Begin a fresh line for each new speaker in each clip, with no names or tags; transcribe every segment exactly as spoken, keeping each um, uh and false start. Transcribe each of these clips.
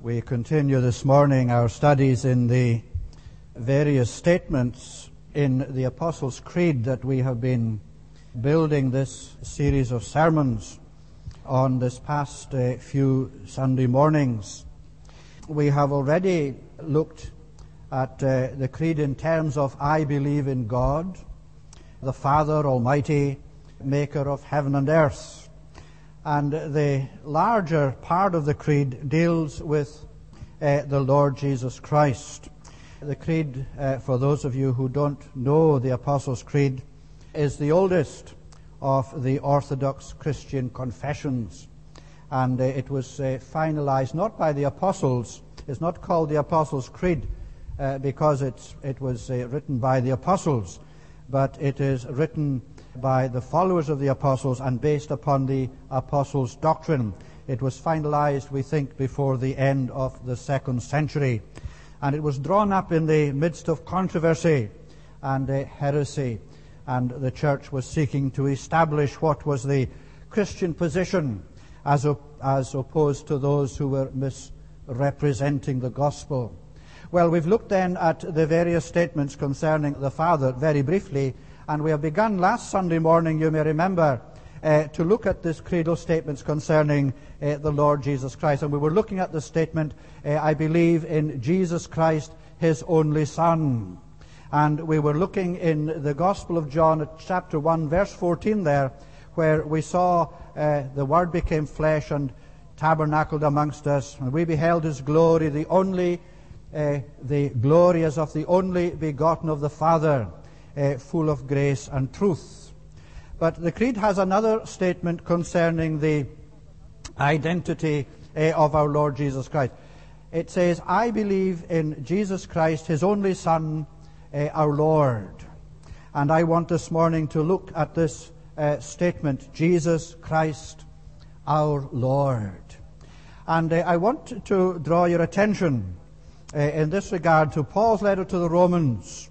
We continue this morning our studies in the various statements in the Apostles' Creed that we have been building this series of sermons on this past uh, few Sunday mornings. We have already looked at uh, the Creed in terms of I believe in God, the Father Almighty, maker of heaven and earth. And the larger part of the Creed deals with uh, the Lord Jesus Christ. The Creed, uh, for those of you who don't know the Apostles' Creed, is the oldest of the Orthodox Christian confessions. And uh, it was uh, finalized not by the Apostles. It's not called the Apostles' Creed uh, because it's, it was uh, written by the Apostles, but it is written by the followers of the Apostles and based upon the Apostles' doctrine. It was finalized, we think, before the end of the second century. And it was drawn up in the midst of controversy and uh, heresy. And the church was seeking to establish what was the Christian position as, op- as opposed to those who were misrepresenting the gospel. Well, we've looked then at the various statements concerning the Father very briefly. And we have begun last Sunday morning, you may remember, uh, to look at this creedal statements concerning uh, the Lord Jesus Christ. And we were looking at the statement, uh, I believe in Jesus Christ, his only Son. And we were looking in the Gospel of John at chapter one, verse fourteen there, where we saw uh, the Word became flesh and tabernacled amongst us. And we beheld his glory, the only, uh, the glory as of the only begotten of the Father, Uh, full of grace and truth. But the Creed has another statement concerning the identity uh, of our Lord Jesus Christ. It says, I believe in Jesus Christ, his only Son, uh, our Lord. And I want this morning to look at this uh, statement, Jesus Christ, our Lord. And uh, I want to draw your attention uh, in this regard to Paul's letter to the Romans,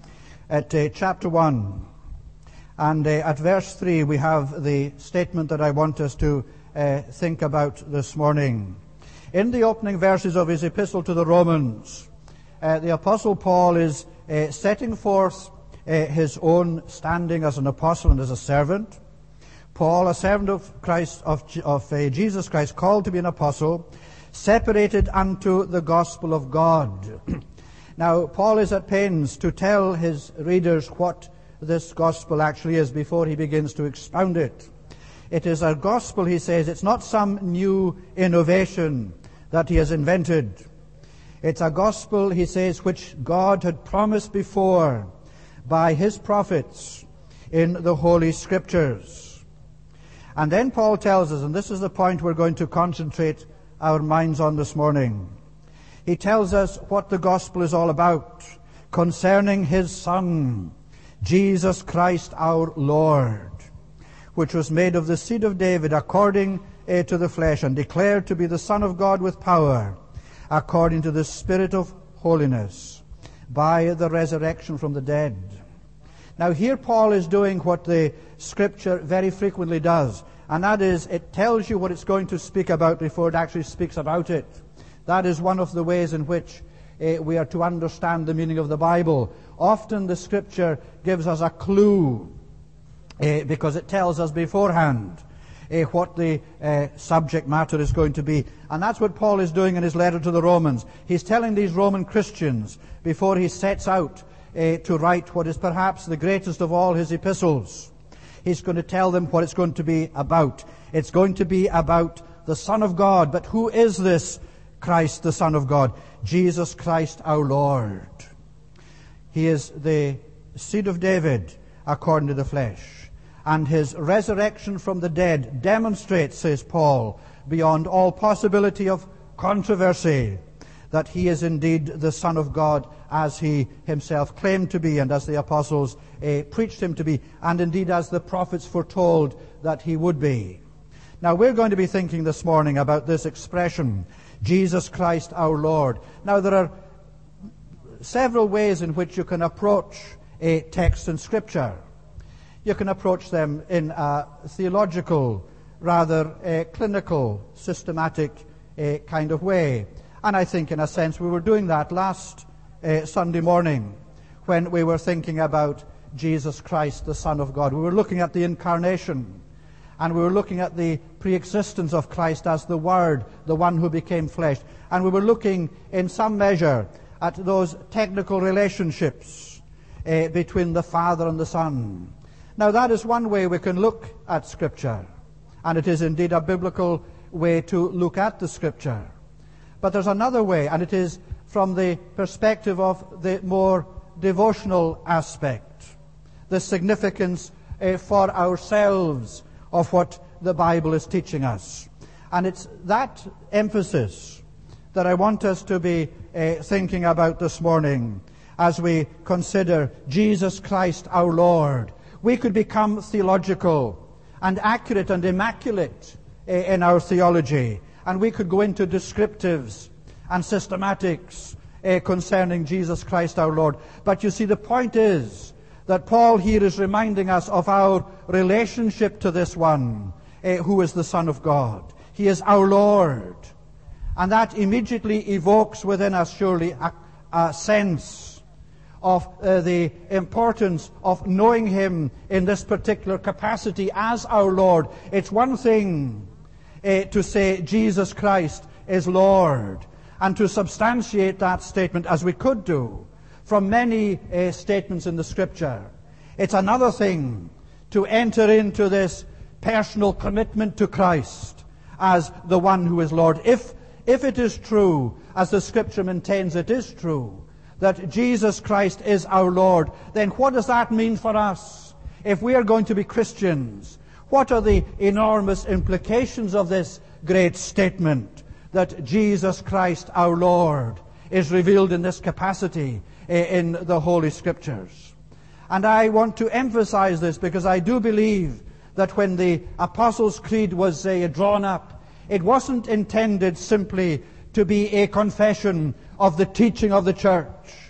at uh, chapter one. And uh, at verse three we have the statement that I want us to uh, think about this morning. In the opening verses of his epistle to the Romans, uh, the Apostle Paul is uh, setting forth uh, his own standing as an apostle and as a servant. Paul, a servant of Christ, of, of uh, Jesus Christ, called to be an apostle, separated unto the gospel of God. Now, Paul is at pains to tell his readers what this gospel actually is before he begins to expound it. It is a gospel, he says, it's not some new innovation that he has invented. It's a gospel, he says, which God had promised before by his prophets in the Holy Scriptures. And then Paul tells us, and this is the point we're going to concentrate our minds on this morning, he tells us what the gospel is all about concerning his Son, Jesus Christ our Lord, which was made of the seed of David according uh, to the flesh, and declared to be the Son of God with power, according to the Spirit of holiness, by the resurrection from the dead. Now here Paul is doing what the Scripture very frequently does, and that is, it tells you what it's going to speak about before it actually speaks about it. That is one of the ways in which uh, we are to understand the meaning of the Bible. Often the Scripture gives us a clue uh, because it tells us beforehand uh, what the uh, subject matter is going to be. And that's what Paul is doing in his letter to the Romans. He's telling these Roman Christians before he sets out uh, to write what is perhaps the greatest of all his epistles. He's going to tell them what it's going to be about. It's going to be about the Son of God. But who is this Christ, the Son of God? Jesus Christ our Lord. He is the seed of David according to the flesh. And his resurrection from the dead demonstrates, says Paul, beyond all possibility of controversy, that he is indeed the Son of God as he himself claimed to be and as the apostles uh, preached him to be, and indeed as the prophets foretold that he would be. Now we're going to be thinking this morning about this expression, Jesus Christ our Lord. Now there are several ways in which you can approach a text in Scripture. You can approach them in a theological, rather a clinical, systematic uh, kind of way. And I think, in a sense, we were doing that last uh, Sunday morning when we were thinking about Jesus Christ, the Son of God. We were looking at the incarnation, and we were looking at the pre-existence of Christ as the Word, the one who became flesh. And we were looking, in some measure, at those technical relationships uh, between the Father and the Son. Now, that is one way we can look at Scripture, and it is indeed a biblical way to look at the Scripture. But there's another way, and it is from the perspective of the more devotional aspect, the significance uh, for ourselves of what the Bible is teaching us. And it's that emphasis that I want us to be uh, thinking about this morning as we consider Jesus Christ our Lord. We could become theological and accurate and immaculate uh, in our theology, and we could go into descriptives and systematics uh, concerning Jesus Christ our Lord. But you see, the point is that Paul here is reminding us of our relationship to this one uh, who is the Son of God. He is our Lord. And that immediately evokes within us, surely, a, a sense of uh, the importance of knowing Him in this particular capacity as our Lord. It's one thing uh, to say Jesus Christ is Lord, and to substantiate that statement, as we could do from many uh, statements in the Scripture. It's another thing to enter into this personal commitment to Christ as the one who is Lord. If, if it is true, as the Scripture maintains it is true, that Jesus Christ is our Lord, then what does that mean for us? If we are going to be Christians, what are the enormous implications of this great statement that Jesus Christ our Lord is revealed in this capacity in the Holy Scriptures? And I want to emphasize this because I do believe that when the Apostles' Creed was uh, drawn up, it wasn't intended simply to be a confession of the teaching of the church.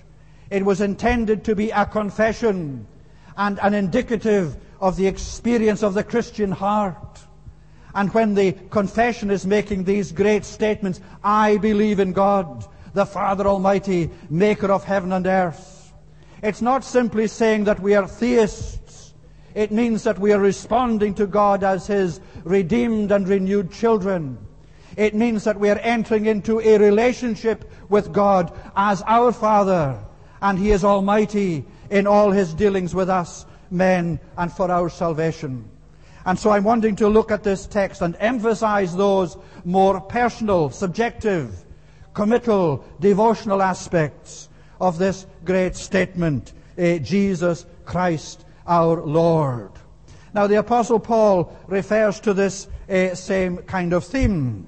It was intended to be a confession and an indicative of the experience of the Christian heart. And when the confession is making these great statements, I believe in God, the Father Almighty, maker of heaven and earth, it's not simply saying that we are theists. It means that we are responding to God as His redeemed and renewed children. It means that we are entering into a relationship with God as our Father, and He is almighty in all His dealings with us, men, and for our salvation. And so I'm wanting to look at this text and emphasize those more personal, subjective, committal, devotional aspects of this great statement, eh, Jesus Christ our Lord. Now, the Apostle Paul refers to this uh, same kind of theme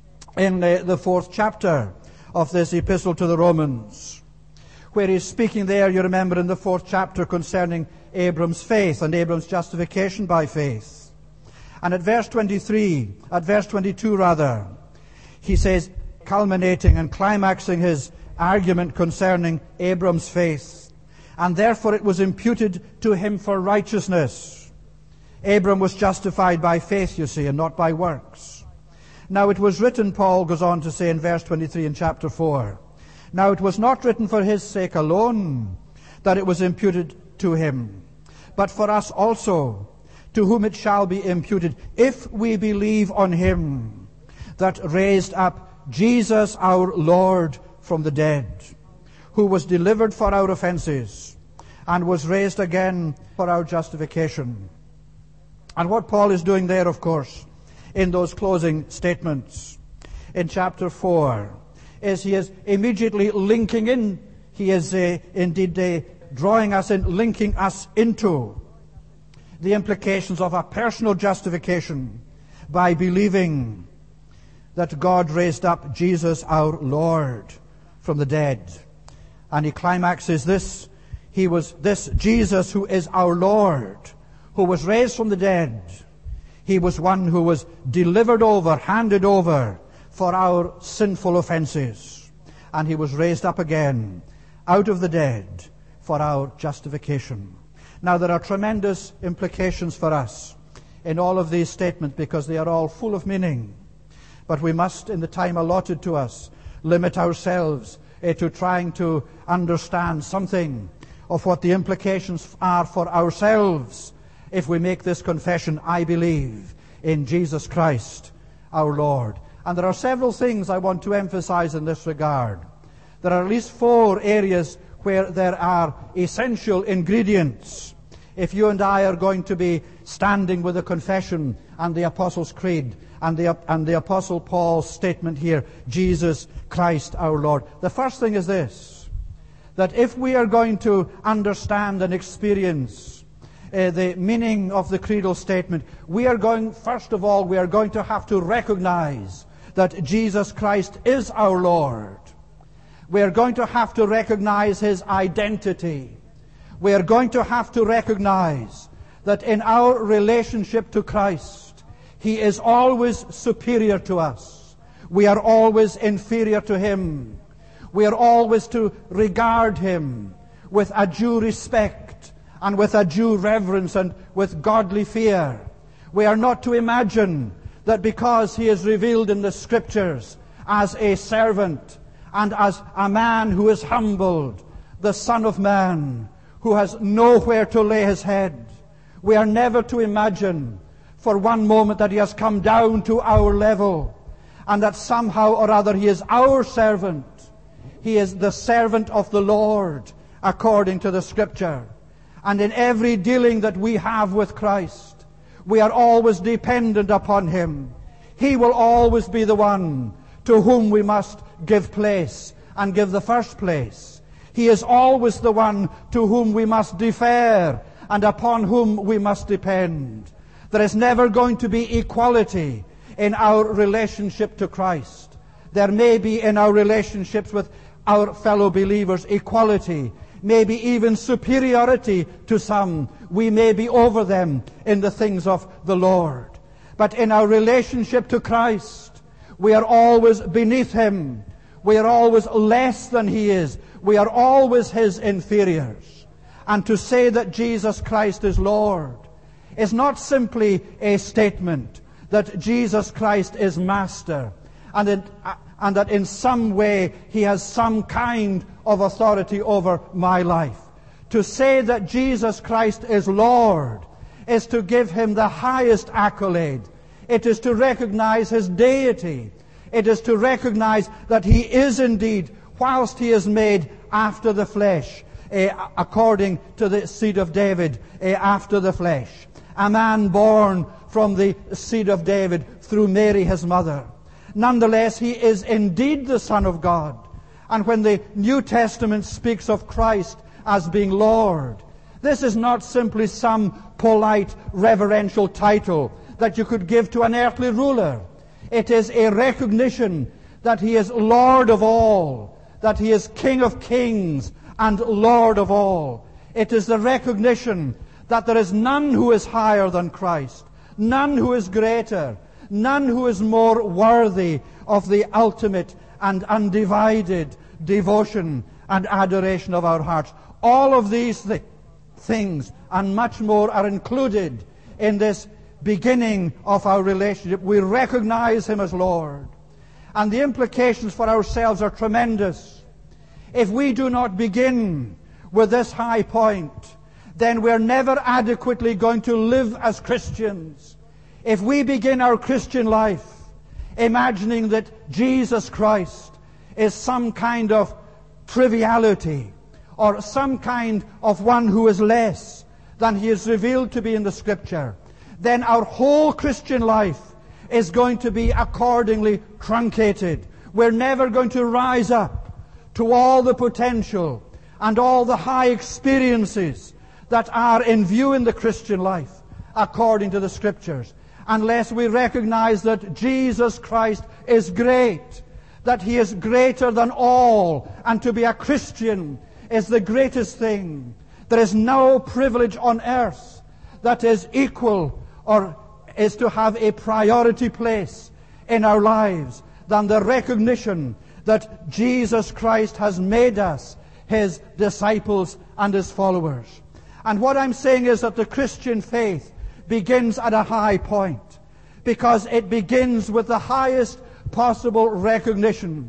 in uh, the fourth chapter of this epistle to the Romans, where he's speaking there, you remember, in the fourth chapter concerning Abram's faith and Abram's justification by faith. And at verse twenty-three, at verse twenty-two rather, he says, culminating and climaxing his argument concerning Abram's faith, and therefore it was imputed to him for righteousness. Abram was justified by faith, you see, and not by works. Now it was written, Paul goes on to say in verse twenty-three in chapter four, now it was not written for his sake alone that it was imputed to him, but for us also, to whom it shall be imputed, if we believe on him that raised up Jesus our Lord from the dead, who was delivered for our offenses and was raised again for our justification. And what Paul is doing there, of course, in those closing statements in chapter four, is he is immediately linking in, he is uh, indeed uh, drawing us in, linking us into the implications of a personal justification by believing that God raised up Jesus our Lord from the dead. And he climaxes this, he was this Jesus who is our Lord, who was raised from the dead. He was one who was delivered over, handed over for our sinful offenses. And he was raised up again out of the dead for our justification. Now there are tremendous implications for us in all of these statements because they are all full of meaning. But we must, in the time allotted to us, limit ourselves uh, to trying to understand something of what the implications are for ourselves if we make this confession, I believe in Jesus Christ our Lord. And there are several things I want to emphasize in this regard. There are at least four areas where there are essential ingredients if you and I are going to be standing with the confession and the Apostles' Creed and the, and the Apostle Paul's statement here, Jesus Christ our Lord. The first thing is this, that if we are going to understand and experience uh, the meaning of the creedal statement, we are going, first of all, we are going to have to recognize that Jesus Christ is our Lord. We are going to have to recognize His identity. We are going to have to recognize that in our relationship to Christ, He is always superior to us. We are always inferior to Him. We are always to regard Him with a due respect and with a due reverence and with godly fear. We are not to imagine that because He is revealed in the Scriptures as a servant and as a man who is humbled, the Son of Man, who has nowhere to lay His head, we are never to imagine for one moment that He has come down to our level and that somehow or other He is our servant. He is the servant of the Lord according to the Scripture. And in every dealing that we have with Christ, we are always dependent upon Him. He will always be the one to whom we must give place and give the first place. He is always the one to whom we must defer and upon whom we must depend. There is never going to be equality in our relationship to Christ. There may be in our relationships with our fellow believers equality, maybe even superiority to some. We may be over them in the things of the Lord. But in our relationship to Christ, we are always beneath Him. We are always less than He is. We are always His inferiors. And to say that Jesus Christ is Lord is not simply a statement that Jesus Christ is Master and, it, and that in some way He has some kind of authority over my life. To say that Jesus Christ is Lord is to give Him the highest accolade. It is to recognize His deity. It is to recognize that He is indeed, whilst He is made after the flesh, uh, according to the seed of David, uh, after the flesh, a man born from the seed of David through Mary his mother. Nonetheless, He is indeed the Son of God. And when the New Testament speaks of Christ as being Lord, this is not simply some polite reverential title that you could give to an earthly ruler. It is a recognition that He is Lord of all, that He is King of kings and Lord of all. It is the recognition that there is none who is higher than Christ, none who is greater, none who is more worthy of the ultimate and undivided devotion and adoration of our hearts. All of these th- things and much more are included in this beginning of our relationship. We recognize Him as Lord. And the implications for ourselves are tremendous. If we do not begin with this high point, then we're never adequately going to live as Christians. If we begin our Christian life imagining that Jesus Christ is some kind of triviality or some kind of one who is less than He is revealed to be in the Scripture, then our whole Christian life is going to be accordingly truncated. We're never going to rise up to all the potential and all the high experiences that are in view in the Christian life according to the Scriptures, unless we recognize that Jesus Christ is great, that He is greater than all, and to be a Christian is the greatest thing. There is no privilege on earth that is equal or is to have a priority place in our lives than the recognition that Jesus Christ has made us His disciples and His followers. And what I'm saying is that the Christian faith begins at a high point, because it begins with the highest possible recognition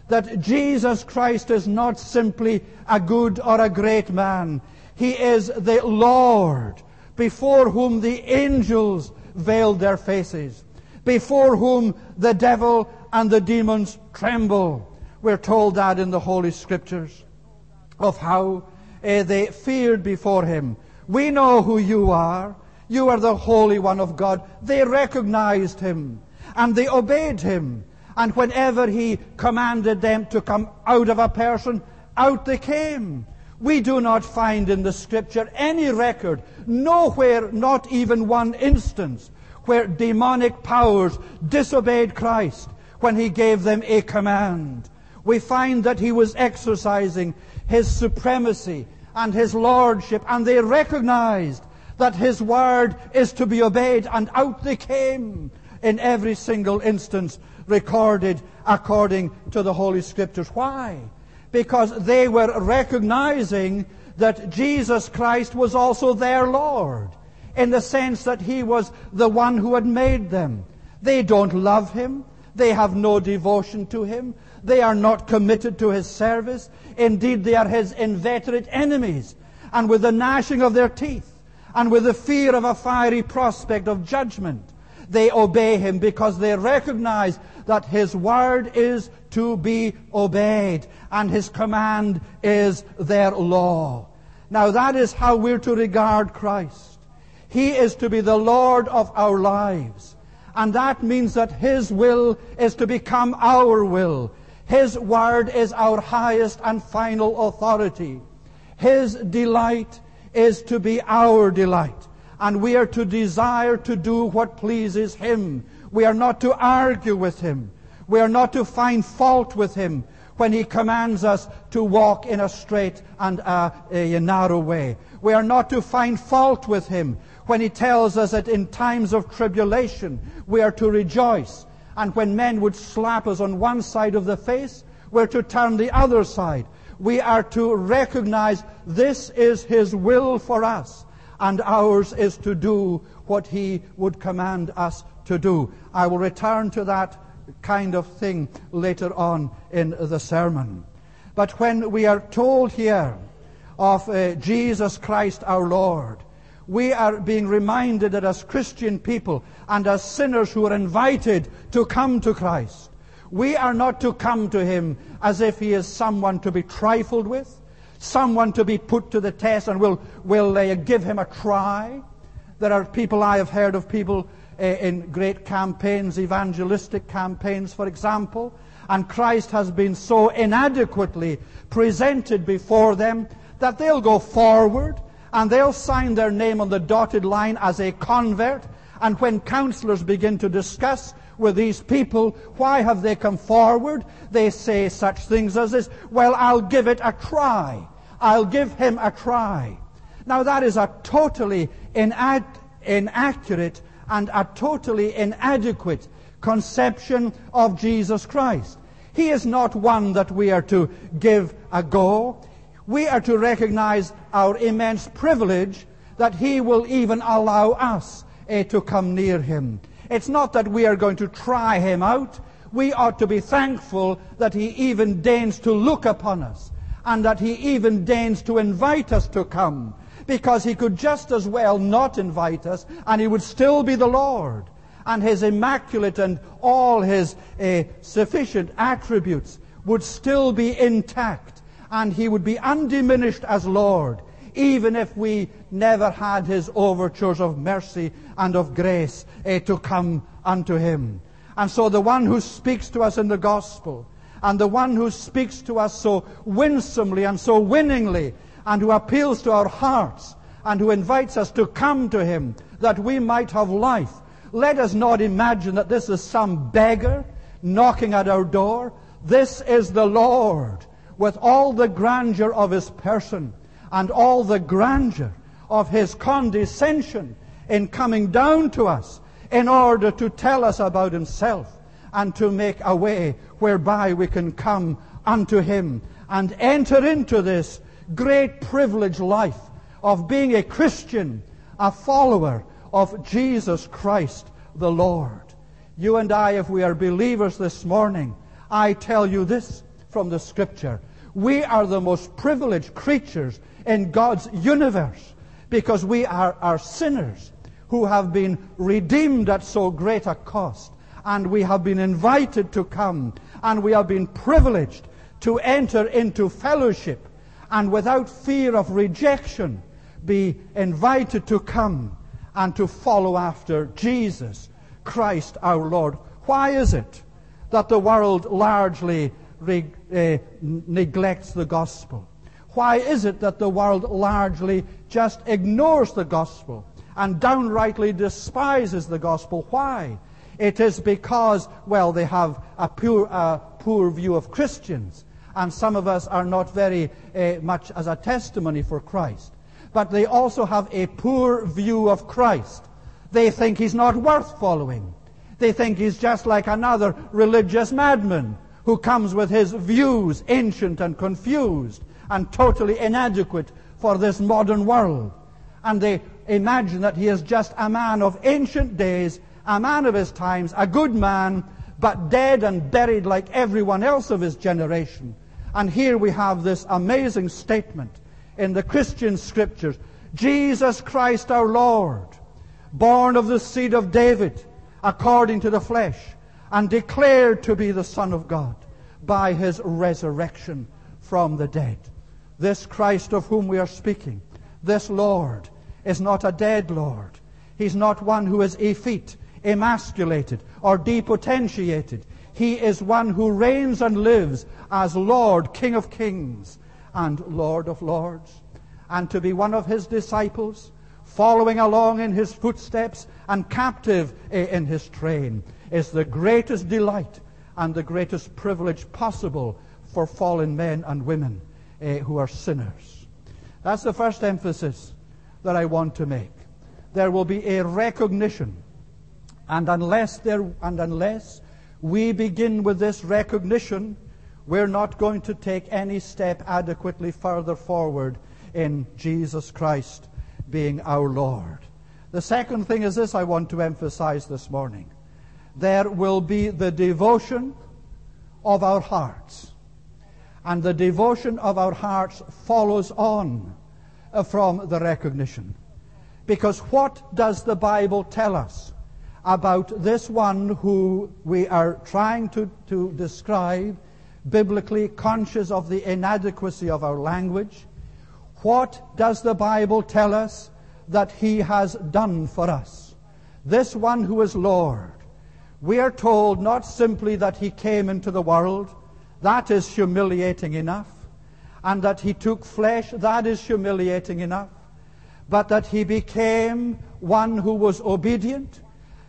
that Jesus Christ is not simply a good or a great man. He is the Lord, before whom the angels veiled their faces, before whom the devil and the demons tremble. We're told that in the Holy Scriptures, of how uh, they feared before him. We know who you are. You are the Holy One of God. They recognized him, and they obeyed him. And whenever he commanded them to come out of a person, out they came. We do not find in the Scripture any record, nowhere, not even one instance, where demonic powers disobeyed Christ when he gave them a command. We find that he was exercising his supremacy and his lordship, and they recognized that his word is to be obeyed, and out they came in every single instance recorded according to the Holy Scriptures. Why? Because they were recognizing that Jesus Christ was also their Lord, in the sense that he was the one who had made them. They don't love him. They have no devotion to him. They are not committed to his service. Indeed, they are his inveterate enemies. And with the gnashing of their teeth, and with the fear of a fiery prospect of judgment, they obey him, because they recognize that his word is to be obeyed, and his command is their law. Now that is how we're to regard Christ. He is to be the Lord of our lives. And that means that his will is to become our will. His word is our highest and final authority. His delight is to be our delight. And we are to desire to do what pleases him. We are not to argue with him. We are not to find fault with him when he commands us to walk in a straight and a, a narrow way. We are not to find fault with him when he tells us that in times of tribulation we are to rejoice. And when men would slap us on one side of the face, we're to turn the other side. We are to recognize this is his will for us, and ours is to do what he would command us to do. I will return to that kind of thing later on in the sermon. But when we are told here of uh, Jesus Christ our Lord, we are being reminded that as Christian people and as sinners who are invited to come to Christ, we are not to come to him as if he is someone to be trifled with, someone to be put to the test, and we'll, we'll uh, give him a try. There are people, I have heard of people uh, in great campaigns, evangelistic campaigns, for example, and Christ has been so inadequately presented before them that they'll go forward and they'll sign their name on the dotted line as a convert. And when counselors begin to discuss with these people, why have they come forward? They say such things as this: well, I'll give it a try. I'll give him a try. Now that is a totally inad- inaccurate and a totally inadequate conception of Jesus Christ. He is not one that we are to give a go. We are to recognize our immense privilege that he will even allow us uh, to come near him. It's not that we are going to try him out. We ought to be thankful that he even deigns to look upon us, and that he even deigns to invite us to come, because he could just as well not invite us, and he would still be the Lord, and his immaculate and all his uh, sufficient attributes would still be intact, and he would be undiminished as Lord, even if we never had his overtures of mercy and of grace uh, to come unto him. And so the one who speaks to us in the gospel, and the one who speaks to us so winsomely and so winningly, and who appeals to our hearts, and who invites us to come to him that we might have life, let us not imagine that this is some beggar knocking at our door. This is the Lord, with all the grandeur of his person and all the grandeur of his condescension in coming down to us in order to tell us about himself and to make a way whereby we can come unto him and enter into this great privileged life of being a Christian, a follower of Jesus Christ the Lord. You and I, if we are believers this morning, I tell you this, from the Scripture. We are the most privileged creatures in God's universe because we are, are sinners who have been redeemed at so great a cost. And we have been invited to come, and we have been privileged to enter into fellowship, and without fear of rejection, be invited to come and to follow after Jesus Christ our Lord. Why is it that the world largely re, uh, neglects the gospel? Why is it that the world largely just ignores the gospel and downrightly despises the gospel? Why? It is because, well, they have a poor, uh, poor view of Christians, and some of us are not very uh, much as a testimony for Christ. But they also have a poor view of Christ. They think he's not worth following. They think he's just like another religious madman who comes with his views ancient and confused and totally inadequate for this modern world. And they imagine that he is just a man of ancient days, a man of his times, a good man, but dead and buried like everyone else of his generation. And here we have this amazing statement in the Christian Scriptures. Jesus Christ our Lord, born of the seed of David, according to the flesh, and declared to be the Son of God by his resurrection from the dead. This Christ of whom we are speaking, this Lord, is not a dead Lord. He's not one who is effete, emasculated, or depotentiated. He is one who reigns and lives as Lord, King of kings, and Lord of lords. And to be one of his disciples, following along in his footsteps and captive in his train, is the greatest delight and the greatest privilege possible for fallen men and women uh, who are sinners. That's the first emphasis that I want to make. There will be a recognition, and unless there and unless we begin with this recognition, we're not going to take any step adequately further forward in Jesus Christ being our Lord. The second thing is this I want to emphasize this morning. There will be the devotion of our hearts. And the devotion of our hearts follows on from the recognition. Because what does the Bible tell us about this one who we are trying to, to describe, biblically conscious of the inadequacy of our language? What does the Bible tell us that he has done for us? This one who is Lord. We are told not simply that he came into the world, that is humiliating enough, and that he took flesh, that is humiliating enough, but that he became one who was obedient,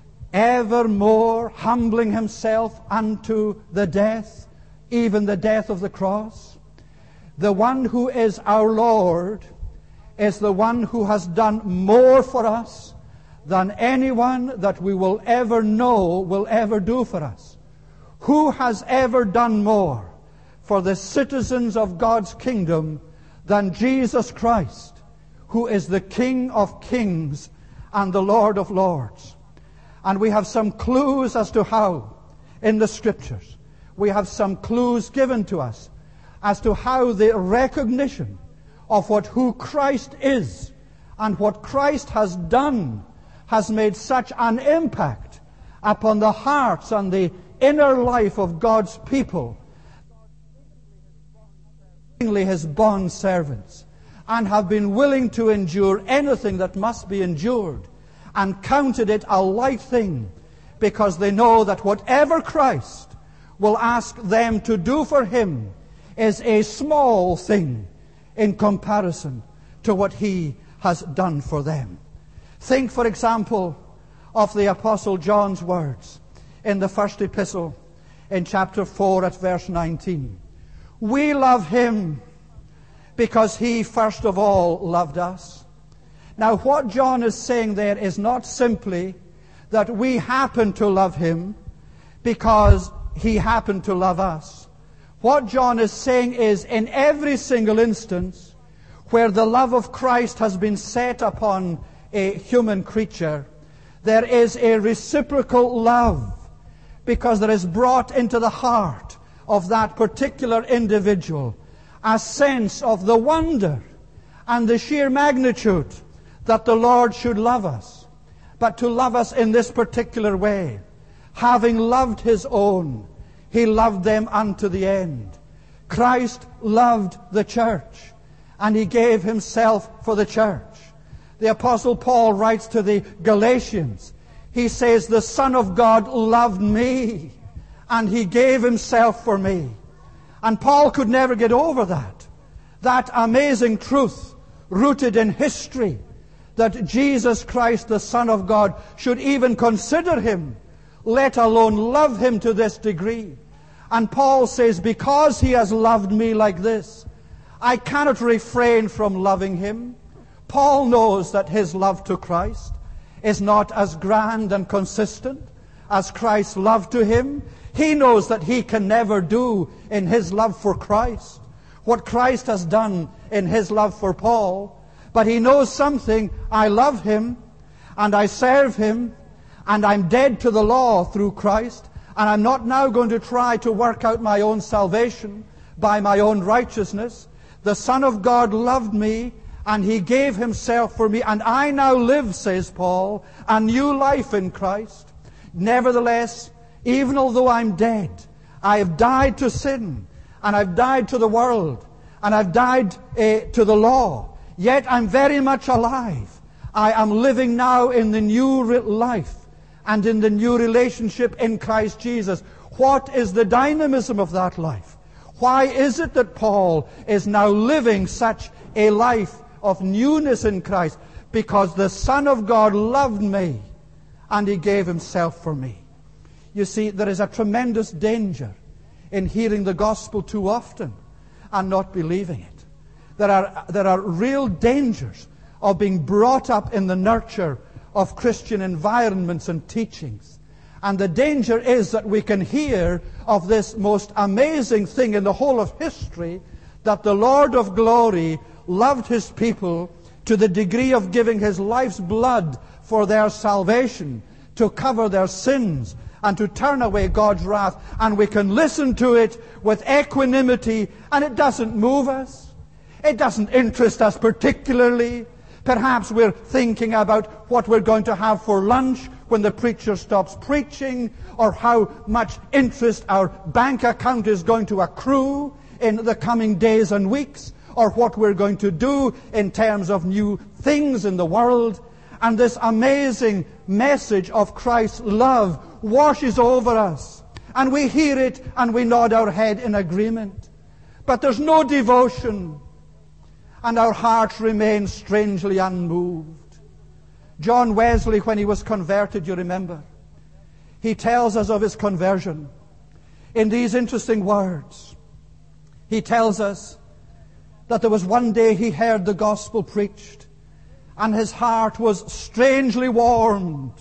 evermore humbling himself unto the death, even the death of the cross. The one who is our Lord is the one who has done more for us than anyone that we will ever know will ever do for us. Who has ever done more for the citizens of God's kingdom than Jesus Christ, who is the King of kings and the Lord of lords? And we have some clues as to how in the Scriptures. We have some clues given to us as to how the recognition of what who Christ is and what Christ has done has made such an impact upon the hearts and the inner life of God's people, his bond servants, and have been willing to endure anything that must be endured, and counted it a light thing, because they know that whatever Christ will ask them to do for him is a small thing in comparison to what he has done for them. Think, for example, of the Apostle John's words in the first epistle, in chapter four at verse nineteen. We love him because he first of all loved us. Now, what John is saying there is not simply that we happen to love him because he happened to love us. What John is saying is, in every single instance where the love of Christ has been set upon a human creature, there is a reciprocal love, because there is brought into the heart of that particular individual a sense of the wonder and the sheer magnitude that the Lord should love us, but to love us in this particular way. Having loved His own, He loved them unto the end. Christ loved the church, and He gave Himself for the church. The Apostle Paul writes to the Galatians, he says, the Son of God loved me, and He gave Himself for me. And Paul could never get over that. That amazing truth, rooted in history, that Jesus Christ, the Son of God, should even consider Him, let alone love Him to this degree. And Paul says, because He has loved me like this, I cannot refrain from loving Him. Paul knows that his love to Christ is not as grand and consistent as Christ's love to him. He knows that he can never do in his love for Christ what Christ has done in His love for Paul. But he knows something. I love Him, and I serve Him, and I'm dead to the law through Christ, and I'm not now going to try to work out my own salvation by my own righteousness. The Son of God loved me, and He gave Himself for me, and I now live, says Paul, a new life in Christ. Nevertheless, even although I'm dead, I have died to sin, and I've died to the world, and I've died uh, to the law, yet I'm very much alive. I am living now in the new re- life, and in the new relationship in Christ Jesus. What is the dynamism of that life? Why is it that Paul is now living such a life of newness in Christ? Because the Son of God loved me, and He gave Himself for me. You see, there is a tremendous danger in hearing the gospel too often and not believing it. There are, there are real dangers of being brought up in the nurture of Christian environments and teachings. And the danger is that we can hear of this most amazing thing in the whole of history, that the Lord of glory loved His people to the degree of giving His life's blood for their salvation, to cover their sins, and to turn away God's wrath. And we can listen to it with equanimity, and it doesn't move us. It doesn't interest us particularly. Perhaps we're thinking about what we're going to have for lunch when the preacher stops preaching, or how much interest our bank account is going to accrue in the coming days and weeks, or what we're going to do in terms of new things in the world. And this amazing message of Christ's love washes over us, and we hear it and we nod our head in agreement. But there's no devotion, and our hearts remain strangely unmoved. John Wesley, when he was converted, you remember, he tells us of his conversion in these interesting words. He tells us that there was one day he heard the gospel preached, and his heart was strangely warmed.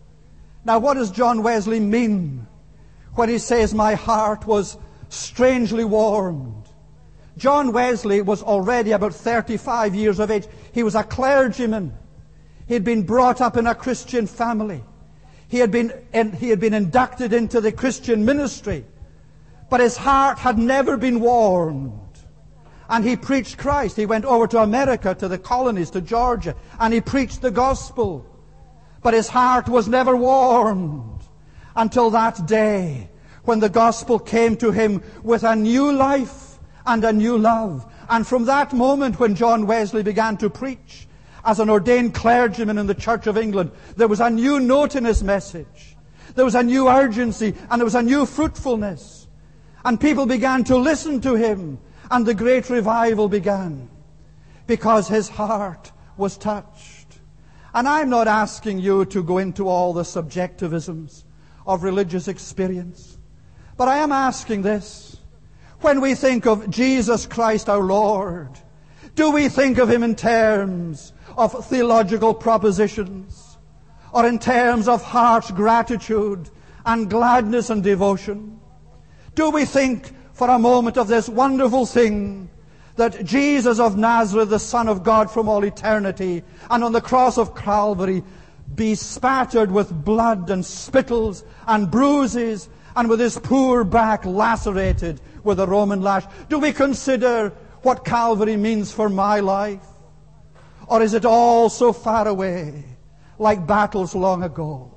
Now, what does John Wesley mean when he says, my heart was strangely warmed? John Wesley was already about thirty-five years of age. He was a clergyman. He had been brought up in a Christian family. He had been, in, he had been inducted into the Christian ministry. But his heart had never been warmed. And he preached Christ. He went over to America, to the colonies, to Georgia, and he preached the gospel. But his heart was never warmed until that day when the gospel came to him with a new life and a new love. And from that moment when John Wesley began to preach as an ordained clergyman in the Church of England, there was a new note in his message. There was a new urgency, and there was a new fruitfulness. And people began to listen to him, and the great revival began because his heart was touched. And I'm not asking you to go into all the subjectivisms of religious experience, but I am asking this. When we think of Jesus Christ our Lord, do we think of Him in terms of theological propositions, or in terms of heart's gratitude and gladness and devotion? Do we think for a moment of this wonderful thing, that Jesus of Nazareth, the Son of God from all eternity, and on the cross of Calvary, be spattered with blood and spittles and bruises, and with his poor back lacerated with a Roman lash? Do we consider what Calvary means for my life? Or is it all so far away, like battles long ago?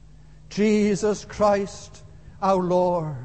Jesus Christ, our Lord,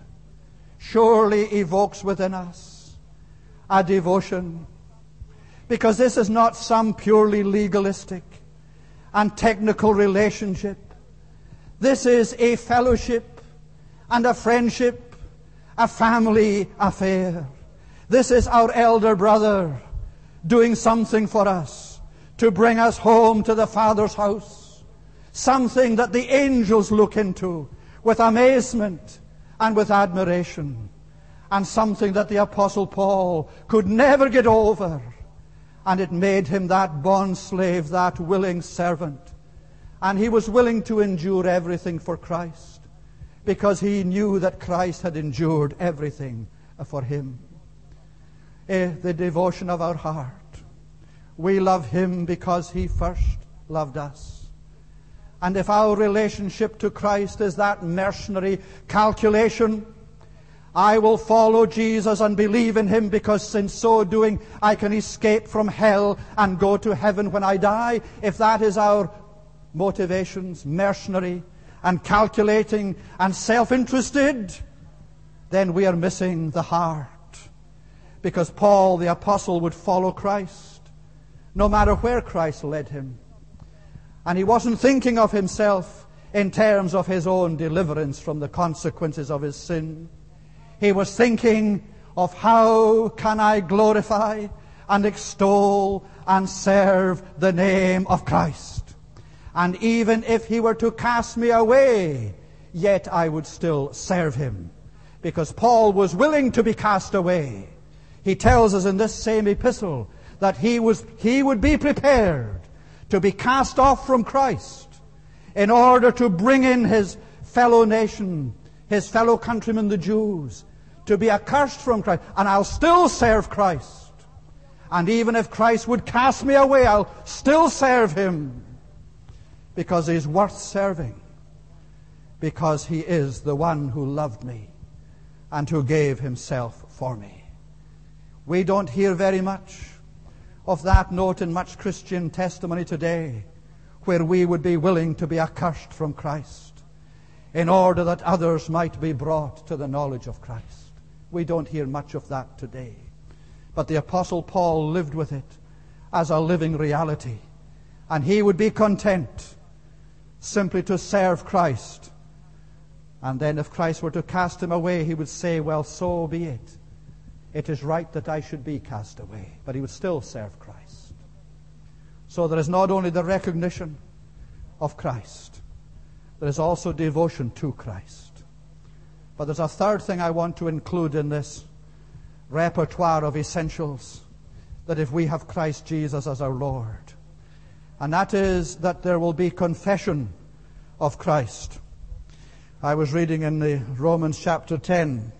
surely evokes within us a devotion, because this is not some purely legalistic and technical relationship. This is a fellowship and a friendship, a family affair. This is our elder brother doing something for us to bring us home to the Father's house, something that the angels look into with amazement and with admiration, and something that the Apostle Paul could never get over. And it made him that bond slave, that willing servant. And he was willing to endure everything for Christ, because he knew that Christ had endured everything for him. Eh, the devotion of our heart. We love him because he first loved us. And if our relationship to Christ is that mercenary calculation, I will follow Jesus and believe in him because in so doing I can escape from hell and go to heaven when I die. If that is our motivations, mercenary and calculating and self-interested, then we are missing the heart. Because Paul the apostle would follow Christ no matter where Christ led him. And he wasn't thinking of himself in terms of his own deliverance from the consequences of his sin. He was thinking of how can I glorify and extol and serve the name of Christ. And even if he were to cast me away, yet I would still serve him. Because Paul was willing to be cast away. He tells us in this same epistle that he was he would be prepared to be cast off from Christ in order to bring in his fellow nation, his fellow countrymen, the Jews, to be accursed from Christ. And I'll still serve Christ. And even if Christ would cast me away, I'll still serve him, because he's worth serving, because he is the one who loved me and who gave himself for me. We don't hear very much of that note in much Christian testimony today, where we would be willing to be accursed from Christ in order that others might be brought to the knowledge of Christ. We don't hear much of that today. But the Apostle Paul lived with it as a living reality. And he would be content simply to serve Christ. And then if Christ were to cast him away, he would say, well, so be it. It is right that I should be cast away. But he would still serve Christ. So there is not only the recognition of Christ, there is also devotion to Christ. But there's a third thing I want to include in this repertoire of essentials, that if we have Christ Jesus as our Lord, and that is that there will be confession of Christ. I was reading in the Romans chapter ten.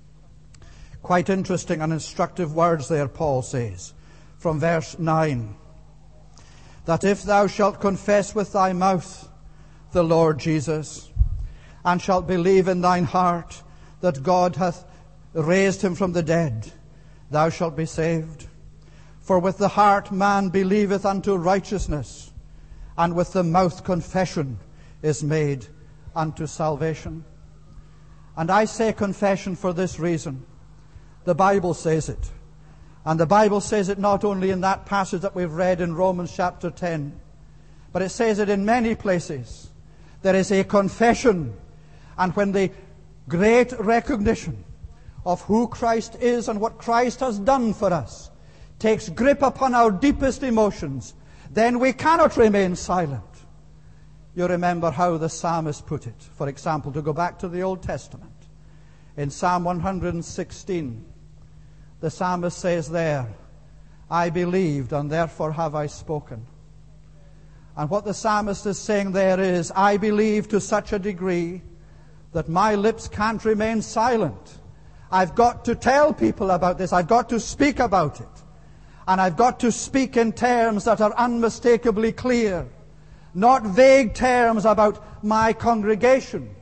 Quite interesting and instructive words there, Paul says, from verse nine. That if thou shalt confess with thy mouth the Lord Jesus, and shalt believe in thine heart that God hath raised him from the dead, thou shalt be saved. For with the heart man believeth unto righteousness, and with the mouth confession is made unto salvation. And I say confession for this reason. The Bible says it. And the Bible says it not only in that passage that we've read in Romans chapter ten, but it says it in many places. There is a confession. And when the great recognition of who Christ is and what Christ has done for us takes grip upon our deepest emotions, then we cannot remain silent. You remember how the psalmist put it. For example, to go back to the Old Testament, in Psalm one hundred sixteen, the psalmist says there, I believed and therefore have I spoken. And what the psalmist is saying there is, I believe to such a degree that my lips can't remain silent. I've got to tell people about this. I've got to speak about it. And I've got to speak in terms that are unmistakably clear. Not vague terms about my congregation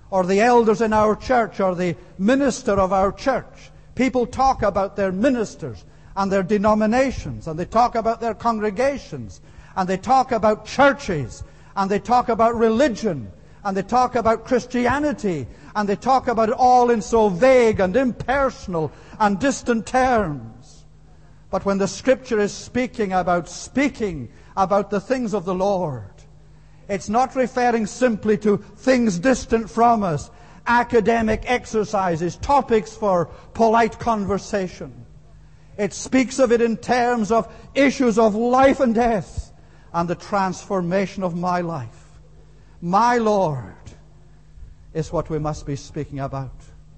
or the elders in our church, or the minister of our church. People talk about their ministers and their denominations, and they talk about their congregations, and they talk about churches, and they talk about religion, and they talk about Christianity, and they talk about it all in so vague and impersonal and distant terms. But when the Scripture is speaking about speaking about the things of the Lord, it's not referring simply to things distant from us, academic exercises, topics for polite conversation. It speaks of it in terms of issues of life and death and the transformation of my life. My Lord is what we must be speaking about.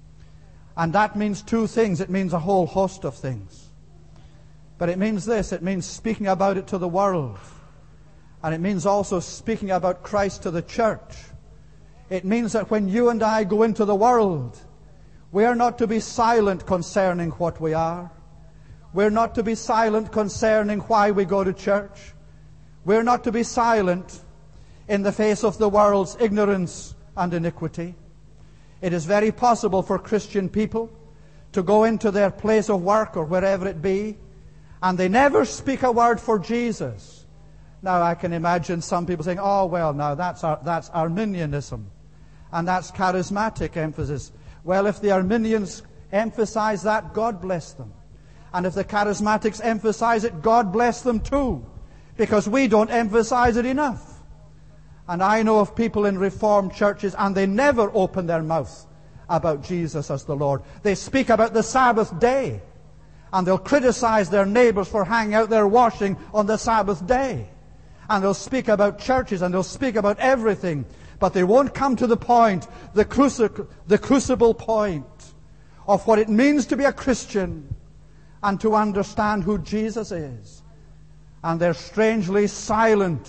And that means two things. It means a whole host of things. But it means this. It means speaking about it to the world. And it means also speaking about Christ to the church. It means that when you and I go into the world, we are not to be silent concerning what we are. We're not to be silent concerning why we go to church. We're not to be silent in the face of the world's ignorance and iniquity. It is very possible for Christian people to go into their place of work or wherever it be, and they never speak a word for Jesus. Now, I can imagine some people saying, oh, well, now that's, our, that's Arminianism, and that's charismatic emphasis. Well, if the Arminians emphasize that, God bless them. And if the charismatics emphasize it, God bless them too, because we don't emphasize it enough. And I know of people in Reformed churches, and they never open their mouth about Jesus as the Lord. They speak about the Sabbath day, and they'll criticize their neighbors for hanging out their washing on the Sabbath day. And they'll speak about churches, and they'll speak about everything, but they won't come to the point, the, cruci- the crucible point of what it means to be a Christian and to understand who Jesus is. And they're strangely silent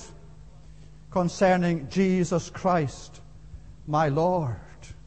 concerning Jesus Christ, my Lord.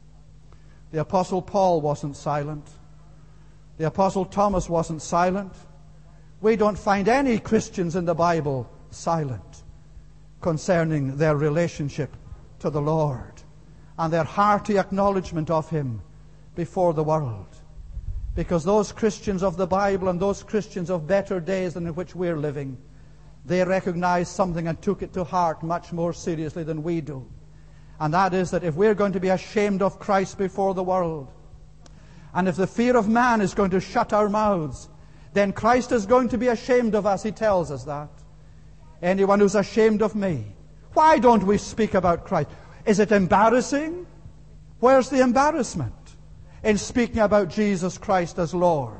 The Apostle Paul wasn't silent. The Apostle Thomas wasn't silent. We don't find any Christians in the Bible silent concerning their relationship to the Lord and their hearty acknowledgement of Him before the world. Because those Christians of the Bible and those Christians of better days than in which we're living, they recognized something and took it to heart much more seriously than we do. And that is that if we're going to be ashamed of Christ before the world, and if the fear of man is going to shut our mouths, then Christ is going to be ashamed of us. He tells us that. Anyone who's ashamed of me. Why don't we speak about Christ? Is it embarrassing? Where's the embarrassment in speaking about Jesus Christ as Lord?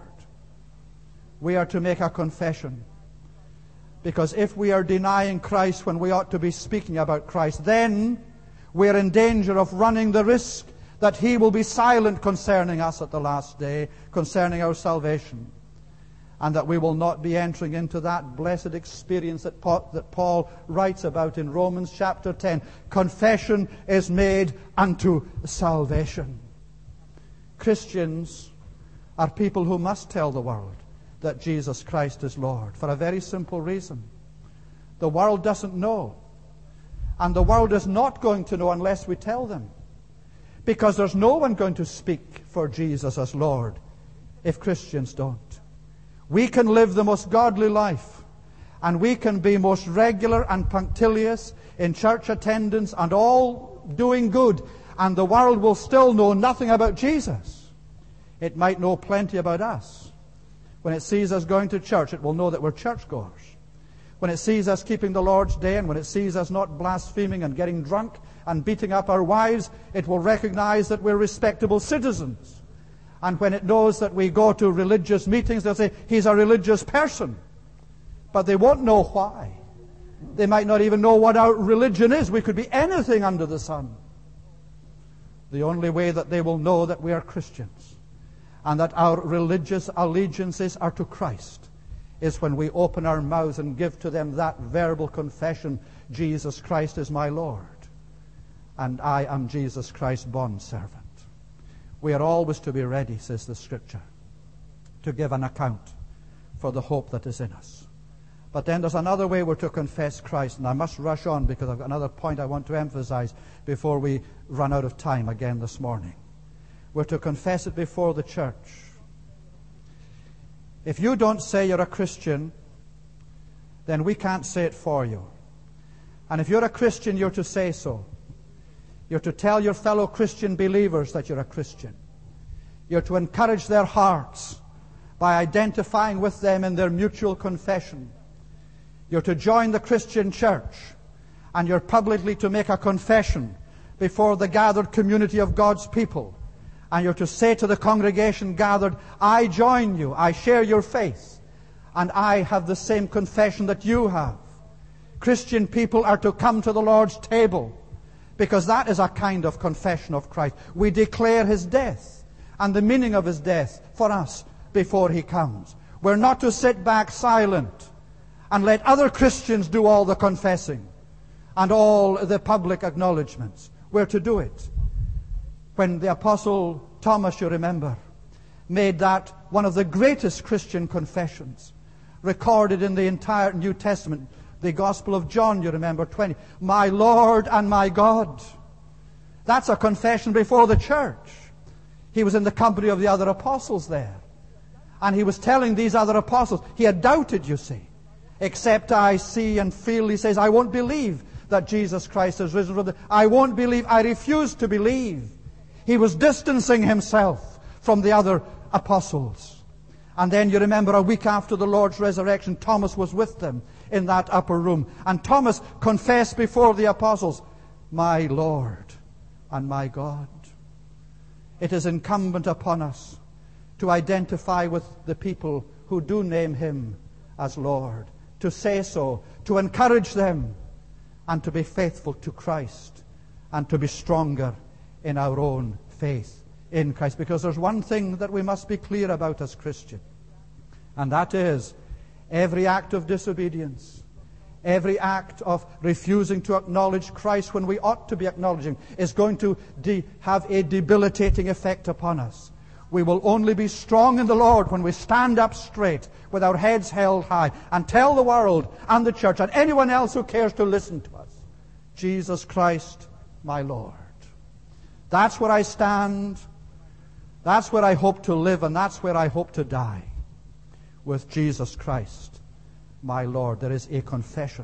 We are to make a confession. Because if we are denying Christ when we ought to be speaking about Christ, then we are in danger of running the risk that He will be silent concerning us at the last day, concerning our salvation. And that we will not be entering into that blessed experience that Paul, that Paul writes about in Romans chapter ten. Confession is made unto salvation. Christians are people who must tell the world that Jesus Christ is Lord, for a very simple reason. The world doesn't know. And the world is not going to know unless we tell them. Because there's no one going to speak for Jesus as Lord if Christians don't. We can live the most godly life, and we can be most regular and punctilious in church attendance and all doing good, and the world will still know nothing about Jesus. It might know plenty about us. When it sees us going to church, it will know that we're churchgoers. When it sees us keeping the Lord's Day, and when it sees us not blaspheming and getting drunk and beating up our wives, it will recognize that we're respectable citizens. And when it knows that we go to religious meetings, they'll say, he's a religious person. But they won't know why. They might not even know what our religion is. We could be anything under the sun. The only way that they will know that we are Christians and that our religious allegiances are to Christ is when we open our mouths and give to them that verbal confession, Jesus Christ is my Lord, and I am Jesus Christ's bondservant. We are always to be ready, says the Scripture, to give an account for the hope that is in us. But then there's another way we're to confess Christ. And I must rush on because I've got another point I want to emphasize before we run out of time again this morning. We're to confess it before the church. If you don't say you're a Christian, then we can't say it for you. And if you're a Christian, you're to say so. You're to tell your fellow Christian believers that you're a Christian. You're to encourage their hearts by identifying with them in their mutual confession. You're to join the Christian church, and you're publicly to make a confession before the gathered community of God's people. And you're to say to the congregation gathered, I join you, I share your faith, and I have the same confession that you have. Christian people are to come to the Lord's table, because that is a kind of confession of Christ. We declare His death and the meaning of His death for us before He comes. We're not to sit back silent and let other Christians do all the confessing and all the public acknowledgments. We're to do it. When the Apostle Thomas, you remember, made that one of the greatest Christian confessions recorded in the entire New Testament, the Gospel of John, you remember, twenty. My Lord and my God. That's a confession before the church. He was in the company of the other apostles there. And he was telling these other apostles, he had doubted, you see. Except I see and feel, he says, I won't believe that Jesus Christ has risen from the dead. I won't believe, I refuse to believe. He was distancing himself from the other apostles. And then you remember a week after the Lord's resurrection, Thomas was with them in that upper room. And Thomas confessed before the apostles, my Lord and my God. It is incumbent upon us to identify with the people who do name Him as Lord, to say so, to encourage them, and to be faithful to Christ, and to be stronger in our own faith in Christ. Because there's one thing that we must be clear about as Christians, and that is every act of disobedience, every act of refusing to acknowledge Christ when we ought to be acknowledging, is going to de- have a debilitating effect upon us. We will only be strong in the Lord when we stand up straight with our heads held high and tell the world and the church and anyone else who cares to listen to us, Jesus Christ, my Lord. That's where I stand. That's where I hope to live, and that's where I hope to die, with Jesus Christ, my Lord. There is a confession.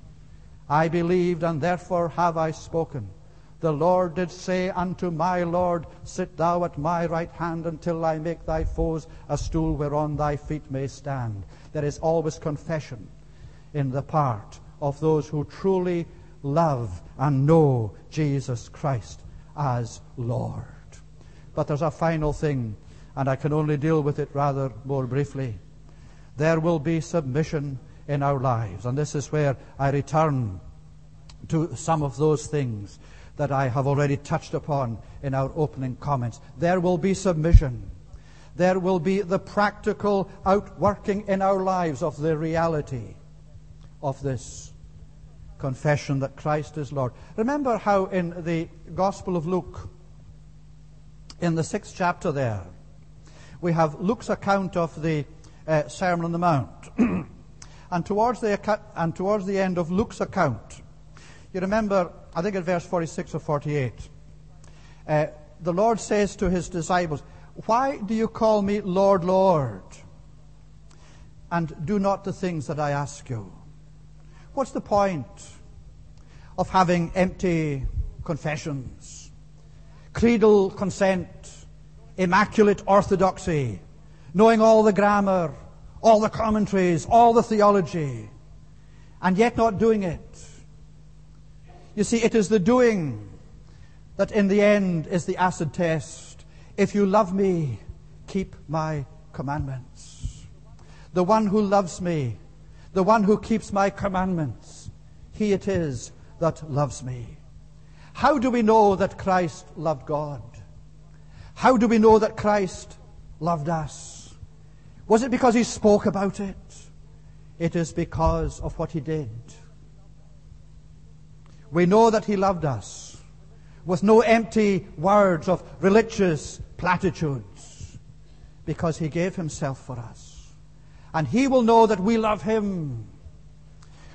I believed, and therefore have I spoken. The Lord did say unto my Lord, sit thou at my right hand until I make thy foes a stool whereon thy feet may stand. There is always confession in the part of those who truly love and know Jesus Christ as Lord. But there's a final thing, and I can only deal with it rather more briefly. There will be submission in our lives, and this is where I return to some of those things that I have already touched upon in our opening comments. There will be submission. There will be the practical outworking in our lives of the reality of this confession that Christ is Lord. Remember how in the Gospel of Luke, in the sixth chapter there, we have Luke's account of the uh, Sermon on the Mount. and towards the and towards the end of Luke's account, you remember, I think in verse forty-six or forty-eight, uh, the Lord says to His disciples, why do you call me Lord, Lord, and do not the things that I ask you? What's the point of having empty confessions, creedal consent, immaculate orthodoxy, knowing all the grammar, all the commentaries, all the theology, and yet not doing it? You see, it is the doing that in the end is the acid test. If you love me, keep my commandments. The one who loves me, the one who keeps my commandments, he it is that loves me. How do we know that Christ loved God? How do we know that Christ loved us? Was it because He spoke about it? It is because of what He did. We know that He loved us with no empty words of religious platitudes, because He gave Himself for us. And He will know that we love Him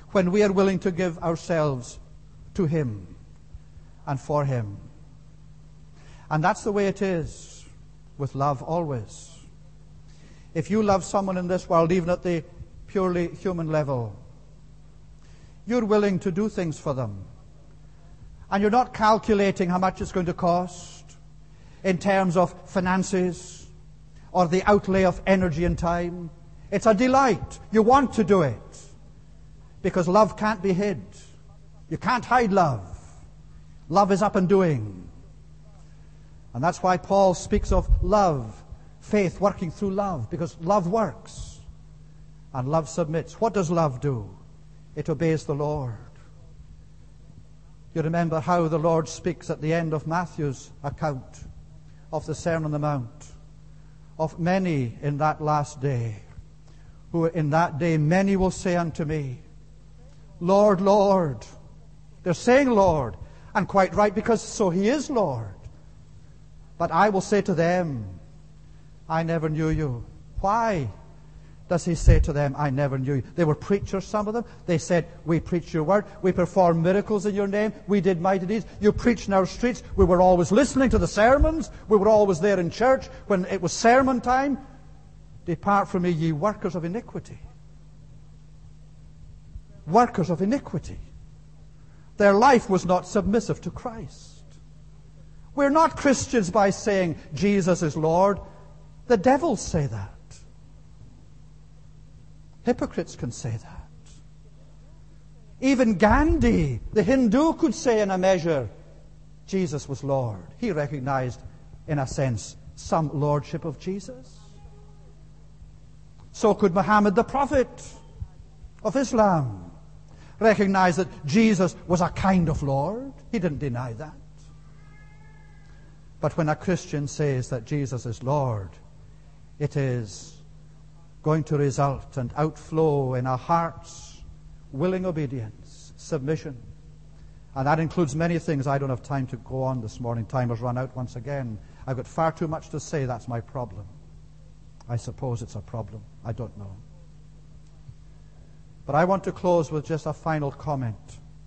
when we are willing to give ourselves to Him and for Him. And that's the way it is with love always. If you love someone in this world, even at the purely human level, you're willing to do things for them. And you're not calculating how much it's going to cost in terms of finances or the outlay of energy and time. It's a delight. You want to do it because love can't be hid. You can't hide love. Love is up and doing. And that's why Paul speaks of love, faith working through love, because love works and love submits. What does love do? It obeys the Lord. You remember how the Lord speaks at the end of Matthew's account of the Sermon on the Mount, of many in that last day, who in that day many will say unto me, Lord, Lord. They're saying Lord, and quite right, because so He is Lord. But I will say to them, I never knew you. Why does He say to them, I never knew you? They were preachers, some of them. They said, we preached your word. We performed miracles in your name. We did mighty deeds. You preached in our streets. We were always listening to the sermons. We were always there in church when it was sermon time. Depart from me, ye workers of iniquity. Workers of iniquity. Their life was not submissive to Christ. We're not Christians by saying Jesus is Lord. The devils say that. Hypocrites can say that. Even Gandhi, the Hindu, could say in a measure, Jesus was Lord. He recognized, in a sense, some lordship of Jesus. So could Muhammad, the prophet of Islam, recognize that Jesus was a kind of Lord. He didn't deny that. But when a Christian says that Jesus is Lord, it is going to result and outflow in our hearts willing obedience, submission. And that includes many things. I don't have time to go on this morning. Time has run out once again. I've got far too much to say. That's my problem. I suppose it's a problem. I don't know. But I want to close with just a final comment.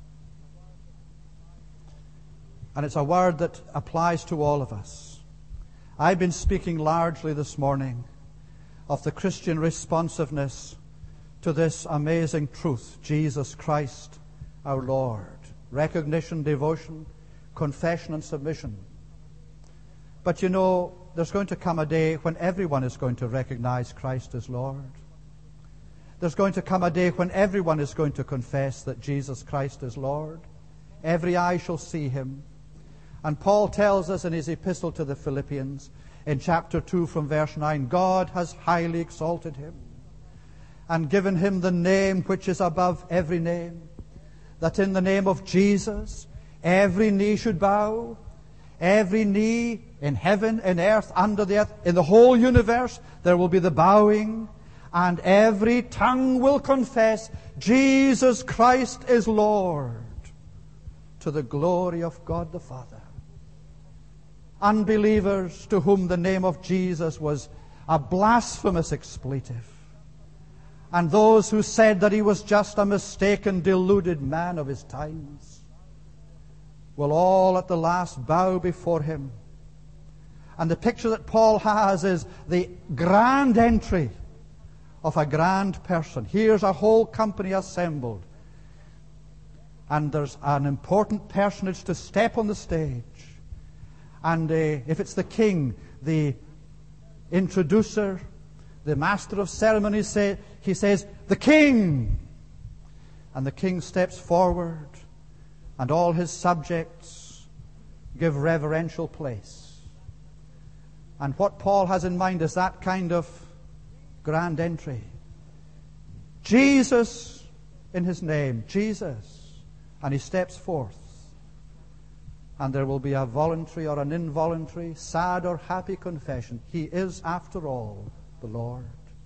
And it's a word that applies to all of us. I've been speaking largely this morning of the Christian responsiveness to this amazing truth, Jesus Christ, our Lord. Recognition, devotion, confession, and submission. But you know, there's going to come a day when everyone is going to recognize Christ as Lord. There's going to come a day when everyone is going to confess that Jesus Christ is Lord. Every eye shall see Him. And Paul tells us in his epistle to the Philippians, in chapter two from verse nine, God has highly exalted Him and given Him the name which is above every name, that in the name of Jesus every knee should bow, every knee in heaven, in earth, under the earth, in the whole universe, there will be the bowing, and every tongue will confess Jesus Christ is Lord, to the glory of God the Father. Unbelievers to whom the name of Jesus was a blasphemous expletive, and those who said that He was just a mistaken, deluded man of his times, will all at the last bow before Him. And the picture that Paul has is the grand entry of a grand person. Here's a whole company assembled, and there's an important personage to step on the stage. And uh, if it's the king, the introducer, the master of ceremonies, say, he says, the king! And the king steps forward, and all his subjects give reverential place. And what Paul has in mind is that kind of grand entry. Jesus in His name, Jesus. And he steps forth. And there will be a voluntary or an involuntary, sad or happy confession. He is, after all, the Lord.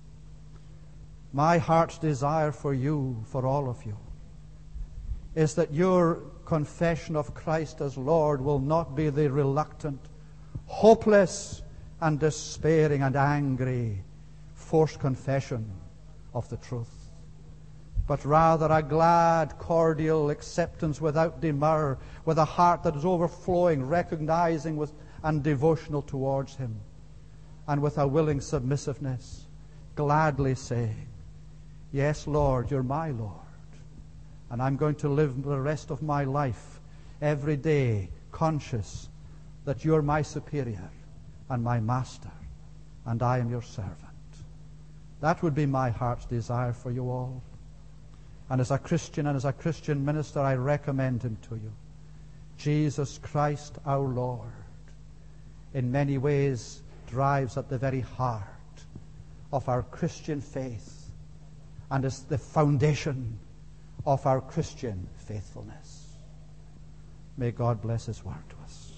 My heart's desire for you, for all of you, is that your confession of Christ as Lord will not be the reluctant, hopeless and despairing and angry forced confession of the truth. but rather a glad, cordial acceptance without demur, with a heart that is overflowing, recognizing with, and devotional towards him, and with a willing submissiveness, gladly saying, yes, Lord, you're my Lord, and I'm going to live the rest of my life every day conscious that you're my superior and my master, and I am your servant. That would be my heart's desire for you all. And as a Christian and as a Christian minister, I recommend him to you. Jesus Christ our Lord, in many ways, drives at the very heart of our Christian faith and is the foundation of our Christian faithfulness. May God bless his word to us.